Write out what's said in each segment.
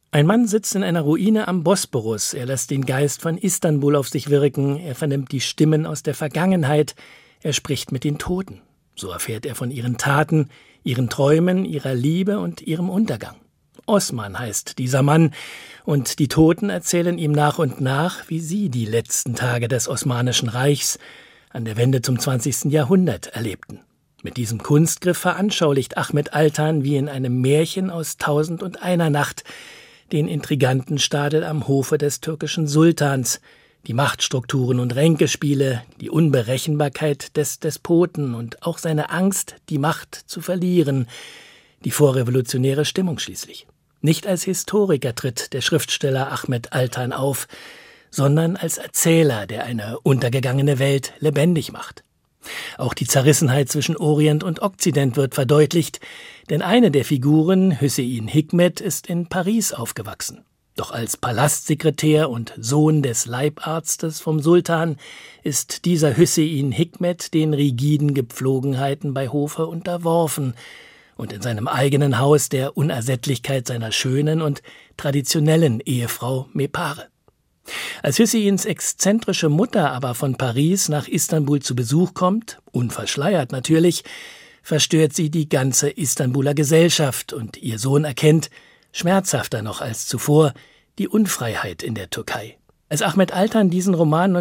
Ein Mann sitzt in einer Ruine am Bosporus. Er lässt den Geist von Istanbul auf sich wirken. Er vernimmt die Stimmen aus der Vergangenheit. Er spricht mit den Toten. So erfährt er von ihren Taten, ihren Träumen, ihrer Liebe und ihrem Untergang. Osman heißt dieser Mann, und die Toten erzählen ihm nach und nach, wie sie die letzten Tage des Osmanischen Reichs an der Wende zum 20. Jahrhundert erlebten. Mit diesem Kunstgriff veranschaulicht Ahmet Altan wie in einem Märchen aus 1001 Nacht den intriganten Stadel am Hofe des türkischen Sultans, die Machtstrukturen und Ränkespiele, die Unberechenbarkeit des Despoten und auch seine Angst, die Macht zu verlieren, die vorrevolutionäre Stimmung schließlich. Nicht als Historiker tritt der Schriftsteller Ahmet Altan auf, sondern als Erzähler, der eine untergegangene Welt lebendig macht. Auch die Zerrissenheit zwischen Orient und Okzident wird verdeutlicht, denn eine der Figuren, Hüseyin Hikmet, ist in Paris aufgewachsen. Doch als Palastsekretär und Sohn des Leibarztes vom Sultan ist dieser Hüseyin Hikmet den rigiden Gepflogenheiten bei Hofe unterworfen und in seinem eigenen Haus der Unersättlichkeit seiner schönen und traditionellen Ehefrau Mepare. Als Hüseyins exzentrische Mutter aber von Paris nach Istanbul zu Besuch kommt, unverschleiert natürlich, verstört sie die ganze Istanbuler Gesellschaft und ihr Sohn erkennt, schmerzhafter noch als zuvor, die Unfreiheit in der Türkei. Als Ahmet Altan diesen Roman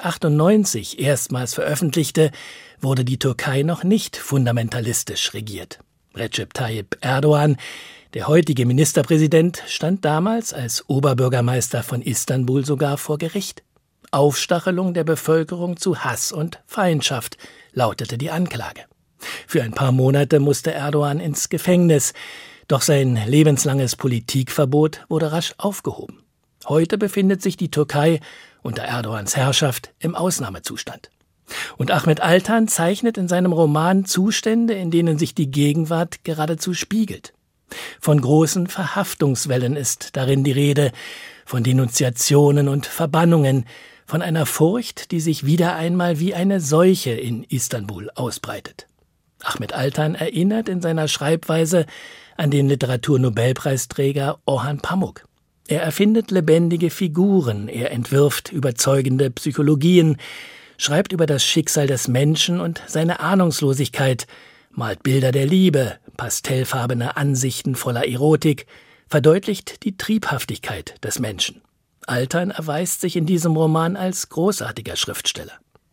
1998 erstmals veröffentlichte, wurde die Türkei noch nicht fundamentalistisch regiert. Recep Tayyip Erdogan, der heutige Ministerpräsident, stand damals als Oberbürgermeister von Istanbul sogar vor Gericht. Aufstachelung der Bevölkerung zu Hass und Feindschaft lautete die Anklage. Für ein paar Monate musste Erdogan ins Gefängnis, doch sein lebenslanges Politikverbot wurde rasch aufgehoben. Heute befindet sich die Türkei unter Erdogans Herrschaft im Ausnahmezustand. Und Ahmet Altan zeichnet in seinem Roman Zustände, in denen sich die Gegenwart geradezu spiegelt. Von großen Verhaftungswellen ist darin die Rede, von Denunziationen und Verbannungen, von einer Furcht, die sich wieder einmal wie eine Seuche in Istanbul ausbreitet. Ahmet Altan erinnert in seiner Schreibweise an den Literaturnobelpreisträger Orhan Pamuk. Er erfindet lebendige Figuren, er entwirft überzeugende Psychologien, schreibt über das Schicksal des Menschen und seine Ahnungslosigkeit, malt Bilder der Liebe, pastellfarbene Ansichten voller Erotik, verdeutlicht die Triebhaftigkeit des Menschen. Altan erweist sich in diesem Roman als großartiger Schriftsteller.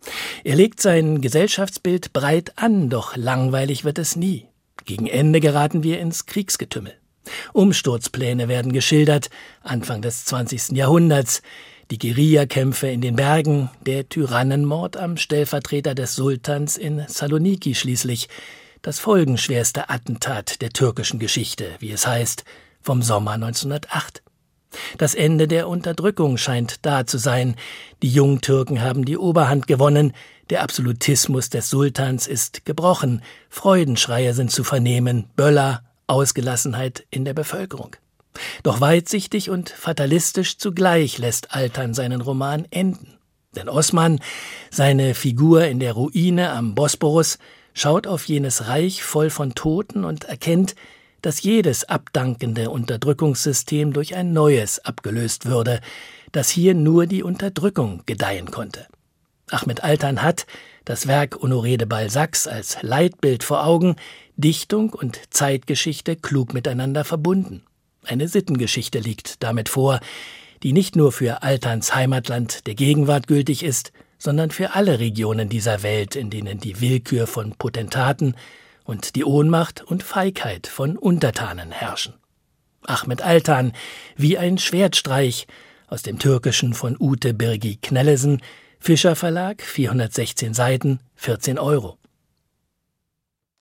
Er legt sein Gesellschaftsbild breit an, doch langweilig wird es nie. Gegen Ende geraten wir ins Kriegsgetümmel. Umsturzpläne werden geschildert, Anfang des 20. Jahrhunderts, die Guerillakämpfe in den Bergen, der Tyrannenmord am Stellvertreter des Sultans in Saloniki schließlich, das folgenschwerste Attentat der türkischen Geschichte, wie es heißt, vom Sommer 1908. Das Ende der Unterdrückung scheint da zu sein. Die Jungtürken haben die Oberhand gewonnen, der Absolutismus des Sultans ist gebrochen, Freudenschreie sind zu vernehmen, Böller, Ausgelassenheit in der Bevölkerung. Doch weitsichtig und fatalistisch zugleich lässt Altan seinen Roman enden. Denn Osman, seine Figur in der Ruine am Bosporus, schaut auf jenes Reich voll von Toten und erkennt, dass jedes abdankende Unterdrückungssystem durch ein neues abgelöst würde, dass hier nur die Unterdrückung gedeihen konnte. Ahmet Altan hat, das Werk Honoré de Balzacs als Leitbild vor Augen, Dichtung und Zeitgeschichte klug miteinander verbunden. Eine Sittengeschichte liegt damit vor, die nicht nur für Altans Heimatland der Gegenwart gültig ist, sondern für alle Regionen dieser Welt, in denen die Willkür von Potentaten und die Ohnmacht und Feigheit von Untertanen herrschen. Ahmet Altan, wie ein Schwertstreich, aus dem Türkischen von Ute Birgi Knellesen, Fischer Verlag, 416 Seiten, 14 €.